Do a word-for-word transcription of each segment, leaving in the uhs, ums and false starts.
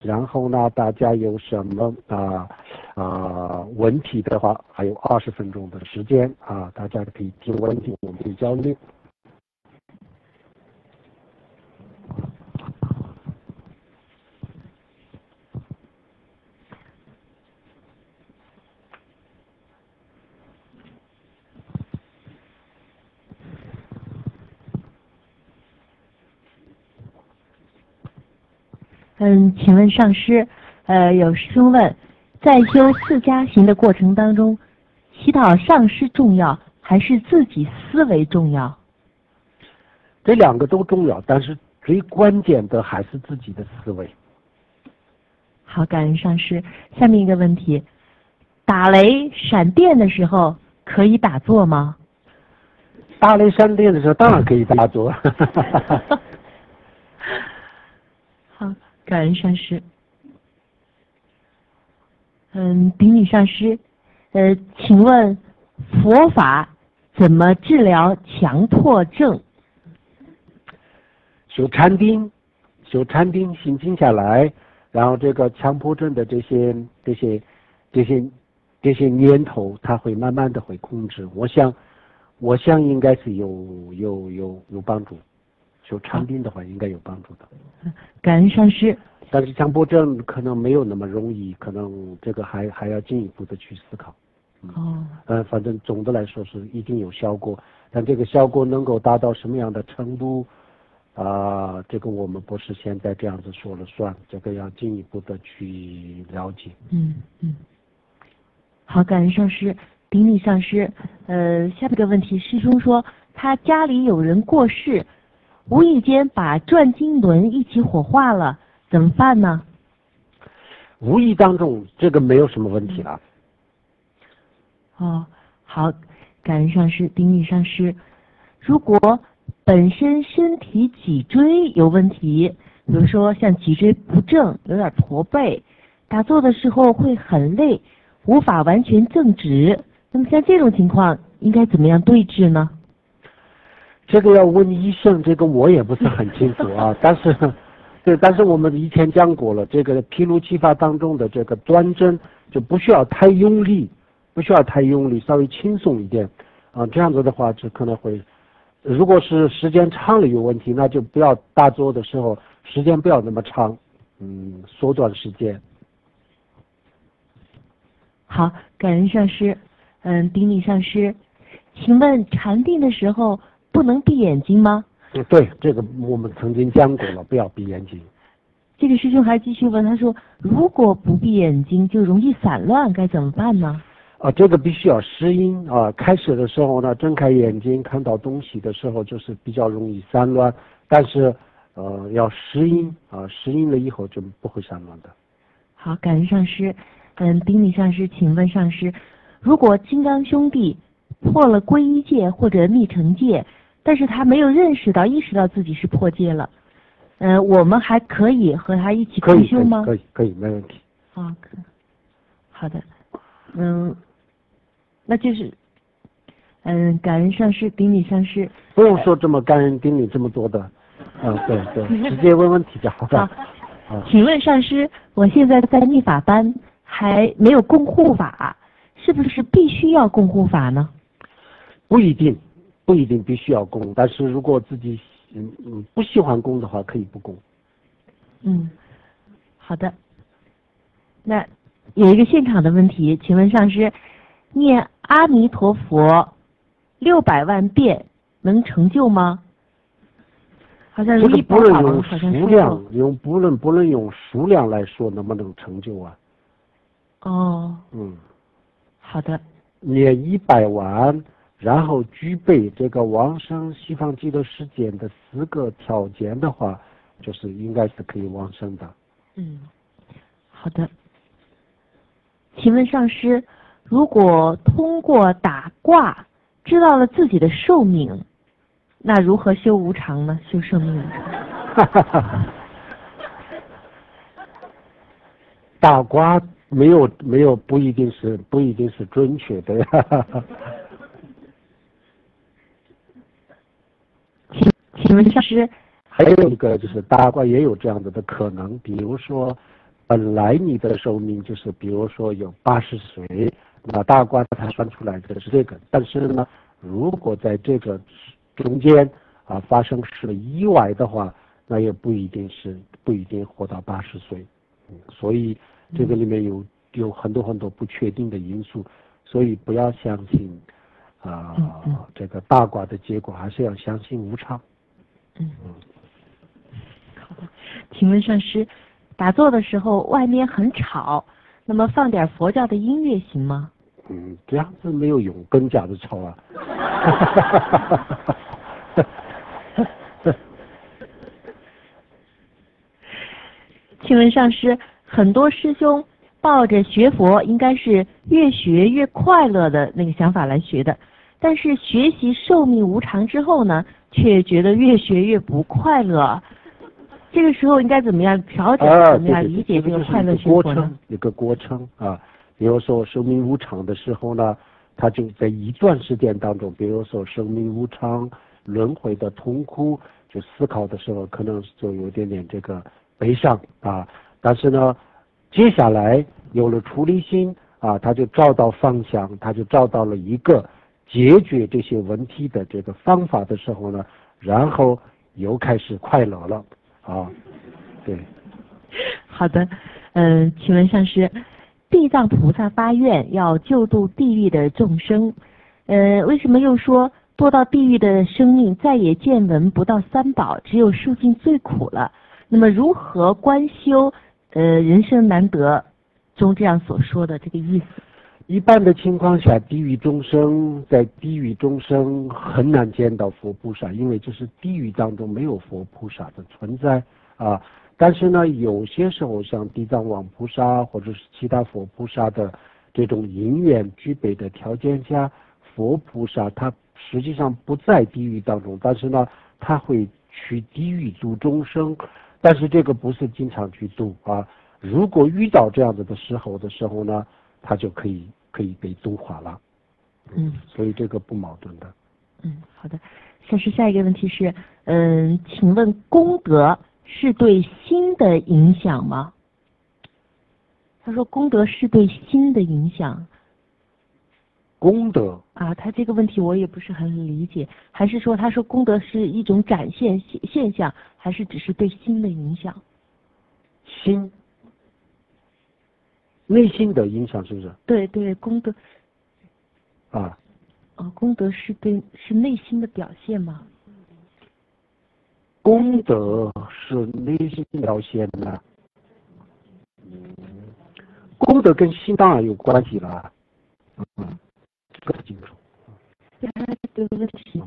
然后呢，大家有什么啊啊问题的话，还有二十分钟的时间啊，大家可以提问题，我们可以交流。 嗯，请问上师，呃，有师兄问，在修四加行的过程当中，祈祷上师重要还是自己思维重要？ 这两个都重要，但是最关键的还是自己的思维。 好，感恩上师。下面一个问题，打雷闪电的时候可以打坐吗？ 打雷闪电的时候当然可以打坐。 好，感恩上师。嗯，顶礼上师，呃，请问佛法怎么治疗强迫症？ 修禅定，修禅定，心静下来，然后这个强迫症的这些这些这些这些念头，它会慢慢的会控制。我想，我想应该是有有有有帮助。修禅定的话，应该有帮助的。 感恩上师。 但是强迫症可能没有那么容易，可能这个还还要进一步的去思考。嗯、 哦。 呃，反正总的来说是一定有效果，但这个效果能够达到什么样的程度？啊、呃，这个我们不是现在这样子说了算，这个要进一步的去了解。 嗯嗯。好，感恩上师，顶礼上师。呃，下一个问题，师兄说他家里有人过世，无意间把转经轮一起火化了，怎么办呢？ 无意当中，这个没有什么问题了。 哦，好，感恩上师，顶礼上师。如果本身身体脊椎有问题，比如说像脊椎不正，有点驼背，打坐的时候会很累，无法完全正直，那么像这种情况应该怎么样对治呢？ 这个要问医生，这个我也不是很清楚啊。但是，对，但是我们以前讲过了，这个毗卢七法当中的这个端正就不需要太用力，不需要太用力，稍微轻松一点啊。这样子的话，就可能会，如果是时间长了有问题，那就不要打坐的时候时间不要那么长，嗯，缩短时间。 好，感恩上师，嗯，顶礼上师，请问禅定的时候不能闭眼睛吗？ 对，这个我们曾经讲过了，不要闭眼睛。 这个师兄还继续问，他说如果不闭眼睛就容易散乱，该怎么办呢？ 啊，这个必须要适应啊。开始的时候呢，睁开眼睛看到东西的时候，就是比较容易散乱，但是呃要适应啊，适应了以后就不会散乱的。 好，感恩上师。嗯，顶礼上师，请问上师，如果金刚兄弟破了皈依戒或者密乘戒，但是他没有认识到、意识到自己是破戒了，呃，我们还可以和他一起共修吗？ 可以，可以，可以，可以，没问题。 哦，可好的，嗯，那就是，嗯，感恩上师，顶礼上师。 不用说这么感恩顶礼这么多的，啊，对对，直接问问题就好了。 好，啊、请问上师，我现在在密法班，还没有供护法，是不是必须要供护法呢？ 不一定，不一定必须要供，但是如果自己嗯嗯不喜欢供的话，可以不供。 嗯，好的。那有一个现场的问题，请问上师，念阿弥陀佛六百万遍能成就吗？好像这个不能用好像数量，用不能不能用数量来说能不能成就啊？ 哦， 嗯， 好的。 念一百万，然后具备这个往生西方极乐世界的四个条件的话，就是应该是可以往生的。 嗯，好的。请问上师，如果通过打卦知道了自己的寿命，那如何修无常呢？修生命无常。 打卦没有没有不一定是不一定是准确的呀。 请请问上师， 还有一个就是打卦也有这样子的可能，比如说本来你的寿命就是比如说有八十岁，那大官他算出来的是这个，但是呢，如果在这个中间啊发生是意外的话，那也不一定是不一定活到八十岁，嗯，所以这个里面有有很多很多不确定的因素，所以不要相信啊、 嗯嗯这个大卦的结果，还是要相信无常。 嗯，好的，请问上师，打坐的时候外面很吵，那么放点佛教的音乐行吗？ 嗯，这样子没有用，更加的吵啊。 请问上师，很多师兄抱着学佛应该是越学越快乐的那个想法来学的，但是学习寿命无常之后呢，却觉得越学越不快乐。这个时候应该怎么样调整？ 啊， 怎么样对对对理解这个就是快乐一个过学佛呢程？，一个过程啊。比如说生命无常的时候呢，他就在一段时间当中，比如说生命无常、轮回的痛苦，就思考的时候，可能就有点点这个悲伤啊。但是呢，接下来有了出离心啊，他就找到方向，他就找到了一个解决这些问题的这个方法的时候呢，然后又开始快乐了啊。对。 好的，嗯、请问上师，地藏菩萨发愿要救度地狱的众生，呃，为什么又说堕到地狱的生命再也见闻不到三宝，只有受尽最苦了？那么如何观修呃人生难得中这样所说的这个意思？ 一般的情况下，地狱众生在地狱众生很难见到佛菩萨，因为就是地狱当中没有佛菩萨的存在啊。但是呢，有些时候像地藏王菩萨或者是其他佛菩萨的这种因缘具备的条件下，佛菩萨他实际上不在地狱当中，但是呢，他会去地狱度众生，但是这个不是经常去度啊。如果遇到这样子的时候的时候呢，他就可以可以被度化了。 嗯， 所以这个不矛盾的。 嗯，好的。上师，下一个问题是，嗯，请问功德是对心的影响吗？他说功德是对心的影响。 功德啊，他这个问题我也不是很理解，还是说他说功德是一种展现现现象，还是只是对心的影响？ 心内心的影响是不是对对，功德， 啊？ 哦，功德是对是内心的表现吗？ 功德是内心表现的。功德跟心当然有关系了。嗯，这个清楚。 这个问题，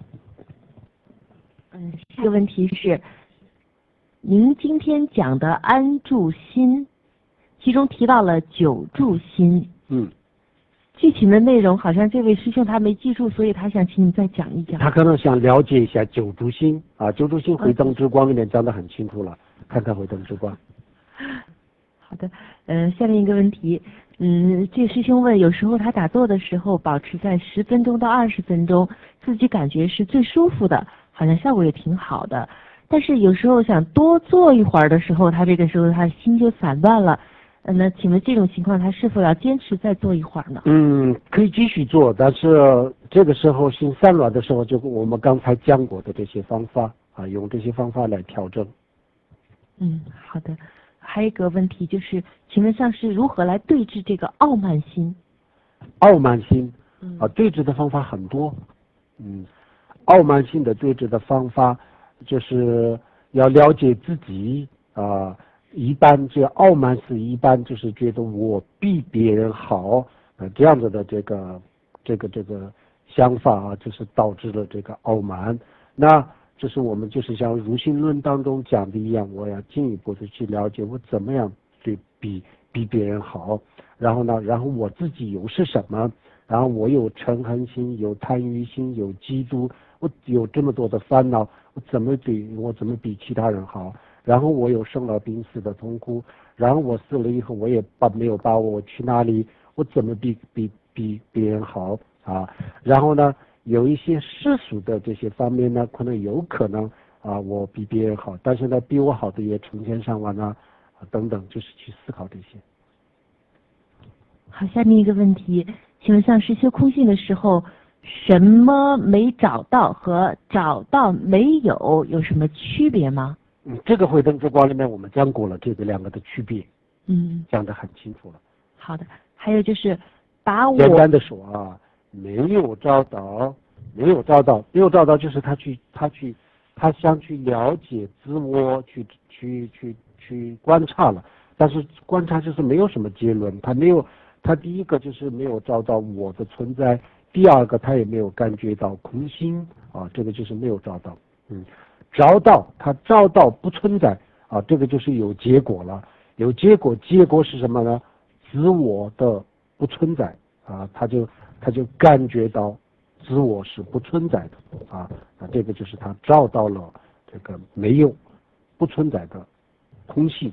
嗯，这个问题是，您今天讲的安住心，其中提到了久住心， 嗯， 具体的内容好像这位师兄他没记住，所以他想请你再讲一讲。 他可能想了解一下九住心啊，九住心回灯之光里面讲得很清楚了，看看回灯之光。 好的，呃，下面一个问题，嗯，这个师兄问，有时候他打坐的时候保持在十分钟到二十分钟，自己感觉是最舒服的，好像效果也挺好的。但是有时候想多坐一会儿的时候，他这个时候他心就散乱了。呃，那请问这种情况他是否要坚持再坐一会儿呢？ 嗯，可以继续做，但是这个时候心散乱的时候，就我们刚才讲过的这些方法啊，用这些方法来调整。 嗯，好的。还有一个问题就是，请问上师如何来对治这个傲慢心？ 傲慢心嗯啊，对治的方法很多。嗯，傲慢心的对治的方法就是要了解自己啊。一般这傲慢是一般就是觉得我比别人好，呃，这样子的这个这个这个想法啊，就是导致了这个傲慢。那这是我们就是像如心论当中讲的一样，我要进一步的去了解我怎么样对比比别人好，然后呢，然后我自己又是什么，然后我有嗔恨心，有贪欲心，有嫉妒，我有这么多的烦恼，我怎么比我怎么比其他人好？然后我有生老病死的痛苦，然后我死了以后我也把没有把握我去哪里，我怎么比比比别人好啊？然后呢，有一些世俗的这些方面呢，可能有可能啊我比别人好，但是呢比我好的也成千上万呢啊等等，就是去思考这些。 好，下面一个问题，请问上师修空性的时候，什么没找到和找到没有有什么区别吗？ 嗯，这个慧灯之光里面我们讲过了，这个两个的区别， 嗯， 讲得很清楚了。 好的，还有就是把我简单的说啊，没有找到，没有找到，没有找到，就是他去，他去，他想去了解自我，去去去去观察了，但是观察就是没有什么结论，他没有，他第一个就是没有找到我的存在，第二个他也没有感觉到空心啊，这个就是没有找到，嗯，找到他找到不存在啊，这个就是有结果了，有结果，结果是什么呢？自我的不存在啊，他就他就感觉到自我是不存在的啊，那这个就是他找到了这个没有不存在的空性。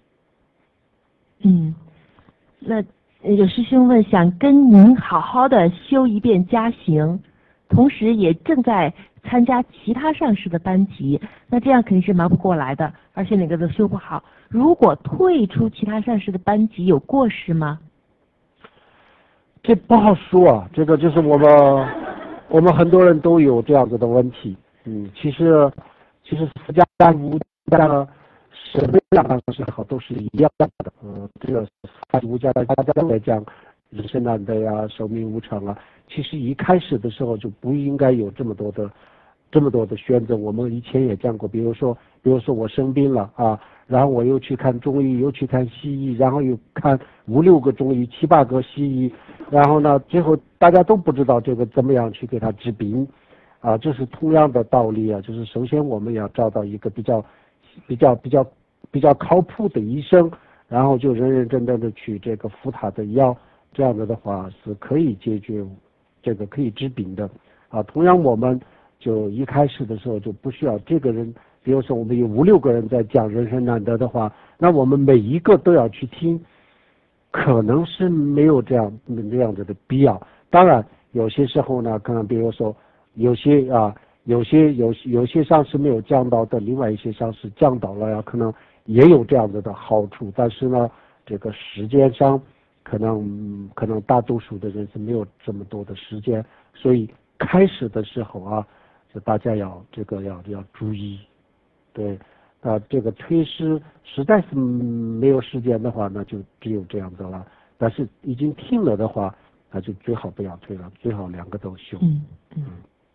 嗯，那有师兄问，想跟您好好的修一遍加行，同时也正在参加其他上师的班级，那这样肯定是忙不过来的，而且哪个都修不好。如果退出其他上师的班级，有过失吗？ 这不好说啊，这个就是我们我们很多人都有这样子的问题。嗯，其实其实四家五家呢，什么样的是好都是一样的。嗯，这个四五家大家都在讲人生难得呀，寿命无常啊。其实一开始的时候就不应该有这么多的这么多的选择。我们以前也讲过，比如说比如说我生病了啊。然后我又去看中医，又去看西医，然后又看五六个中医，七八个西医，然后呢，最后大家都不知道这个怎么样去给他治病，啊，这是同样的道理啊。就是首先我们要找到一个比较、比较、比较、比较靠谱的医生，然后就认认真真的去这个服他的药，这样子的话是可以解决这个可以治病的，啊，同样我们就一开始的时候就不需要这个人。比如说我们有五六个人在讲人生难得的话，那我们每一个都要去听，可能是没有这样这样子的必要。当然有些时候呢，可能比如说有些啊有些有有些上师没有讲到的，另外一些上师讲到了呀，可能也有这样子的好处，但是呢这个时间上可能可能大多数的人是没有这么多的时间，所以开始的时候啊，就大家要这个要要注意。对，啊，这个推师实在是没有时间的话，那就只有这样子了。但是已经听了的话，那就最好不要推了，最好两个都修。 嗯嗯。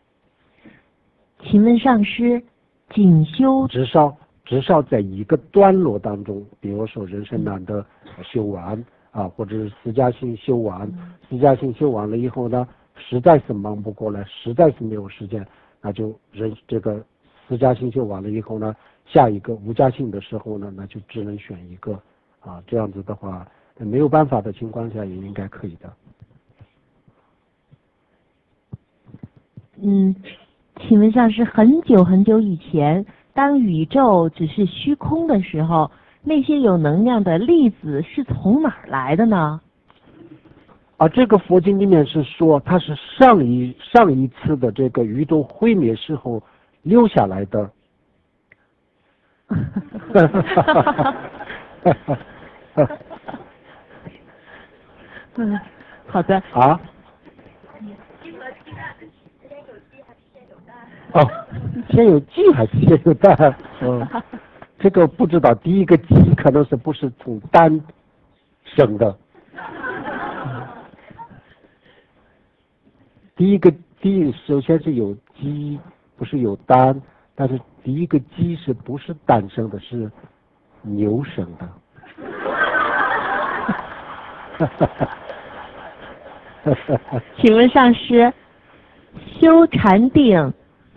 请问上师，仅修至少至少在一个段落当中，比如说人生难得修完啊，或者是私家性修完，私家性修完了以后呢，实在是忙不过来，实在是没有时间，那就人这个。私家性修完了以后呢，下一个无家性的时候呢，那就只能选一个啊，这样子的话，没有办法的情况下也应该可以的。 嗯，请问上师，很久很久以前，当宇宙只是虚空的时候，那些有能量的粒子是从哪儿来的呢？ 啊，这个佛经里面是说，它是上一上一次的这个宇宙毁灭时候留下来的。 嗯，好的。 啊？哦，先有鸡还是先有蛋？嗯，这个不知道。第一个鸡可能是不是从蛋生的？第一个第一首先是有鸡，不是有蛋，但是第一个鸡是不是蛋生的，是牛生的。 请问上师，修禅定，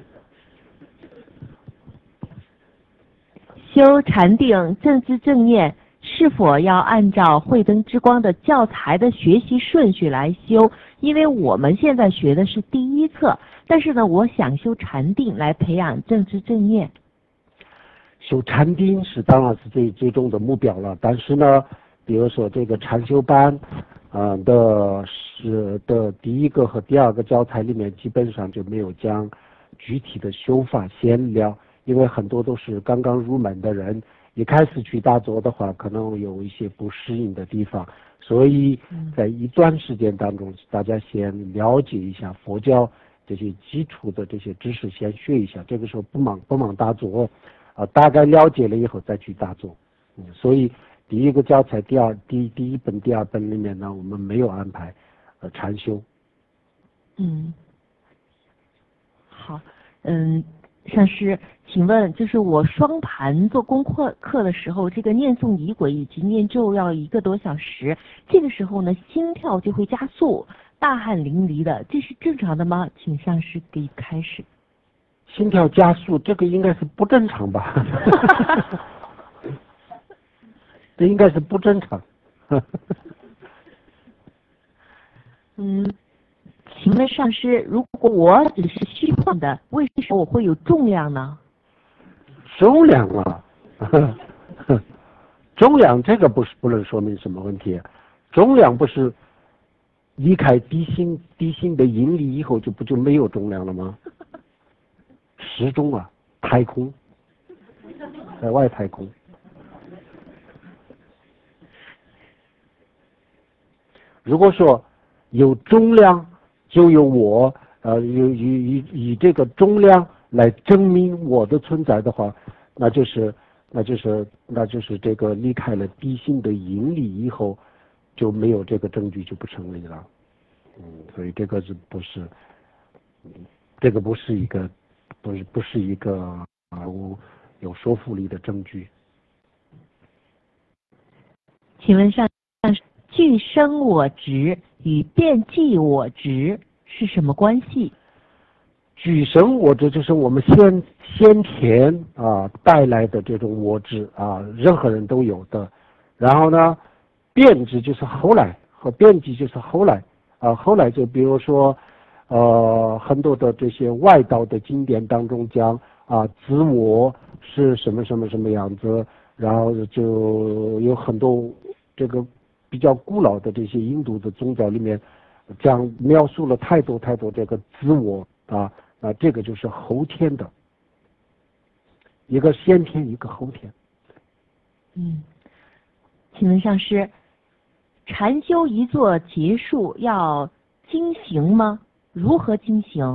修禅定正知正念，是否要按照慧灯之光的教材的学习顺序来修？因为我们现在学的是第一册，但是呢，我想修禅定来培养正知正念。 修禅定是当然是最最终的目标了，但是呢，比如说这个禅修班，啊、呃、的是的第一个和第二个教材里面基本上就没有讲具体的修法闲聊，因为很多都是刚刚入门的人， 一开始去打坐的话，可能有一些不适应的地方，所以在一段时间当中，大家先了解一下佛教这些基础的这些知识，先学一下。这个时候不忙不忙打坐，啊，大概了解了以后再去打坐。嗯，所以第一个教材，第二第第一本、第二本里面呢，我们没有安排呃禅修。 嗯，好，嗯。上师，请问，就是我双盘做功课课的时候，这个念诵仪轨以及念咒要一个多小时，这个时候呢，心跳就会加速，大汗淋漓的，这是正常的吗？请上师给开始。 心跳加速，这个应该是不正常吧？这应该是不正常。 嗯。请问上师，如果我只是虚幻的，为什么我会有重量呢？ 重量啊，重量这个不是不能说明什么问题，重量不是离开地心地心的引力以后就不就没有重量了吗？时钟啊，太空，在外太空。如果说有重量，就有我，呃，以以以以这个重量来证明我的存在的话，那就是那就是那就是这个离开了地心的引力以后，就没有这个证据就不成立了。嗯，所以这个是不是，这个不是一个不是不是一个啊有有说服力的证据。 请问上师，具生我执与遍计我执是什么关系？ 具生我执就是我们先先天啊带来的这种我执啊，任何人都有的。然后呢，遍执就是后来，和遍计就是后来啊，后来就比如说，呃，很多的这些外道的经典当中讲啊，自我是什么什么什么样子，然后就有很多这个比较古老的这些印度的宗教里面讲描述了太多太多这个自我啊，那这个就是后天的，一个先天，一个后天。 嗯，请问上师，禅修一坐结束要经行吗？如何经行？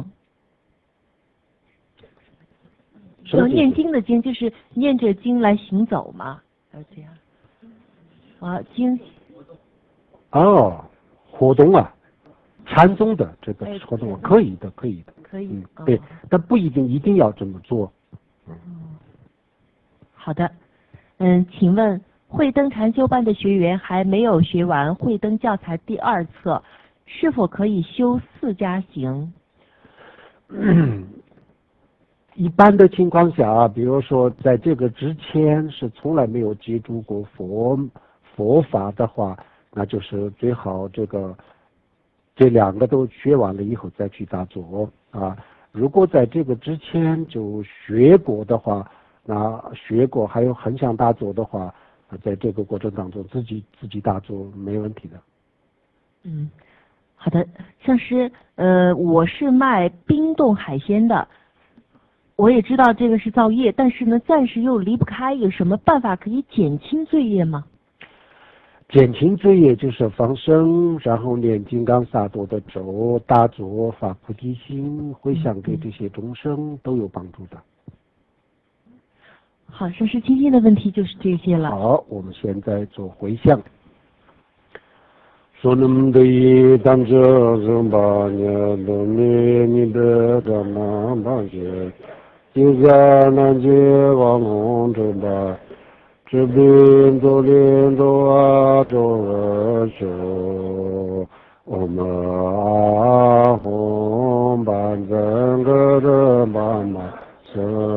就念经的经，就是念着经来行走嘛，要这样。啊，经。 哦，活动啊，禅宗的这个活动、啊、可以的，可以的， 可以， 嗯，对，但不一定一定要这么做。 嗯，好的，嗯，请问慧灯禅修班的学员还没有学完慧灯教材第二册，是否可以修四加行？ 嗯，一般的情况下，比如说在这个之前是从来没有接触过佛佛法的话，那就是最好这个这两个都学完了以后再去打坐啊。如果在这个之前就学过的话，那学过还有很想打坐的话，在这个过程当中自己自己打坐没问题的。 嗯，好的，上师，呃，我是卖冰冻海鲜的，我也知道这个是造业，但是呢，暂时又离不开，有什么办法可以减轻罪业吗？ 减轻罪业就是放生，然后念金刚萨埵的咒，打坐发菩提心，回向给这些众生都有帮助的。 好，上师今天的问题就是这些了。 好，我们现在做回向。说那么的一当着人把年都没你的这南半截，就在南街往龙州吧。这边走连走啊走啊走，我们啊红板整个的妈妈生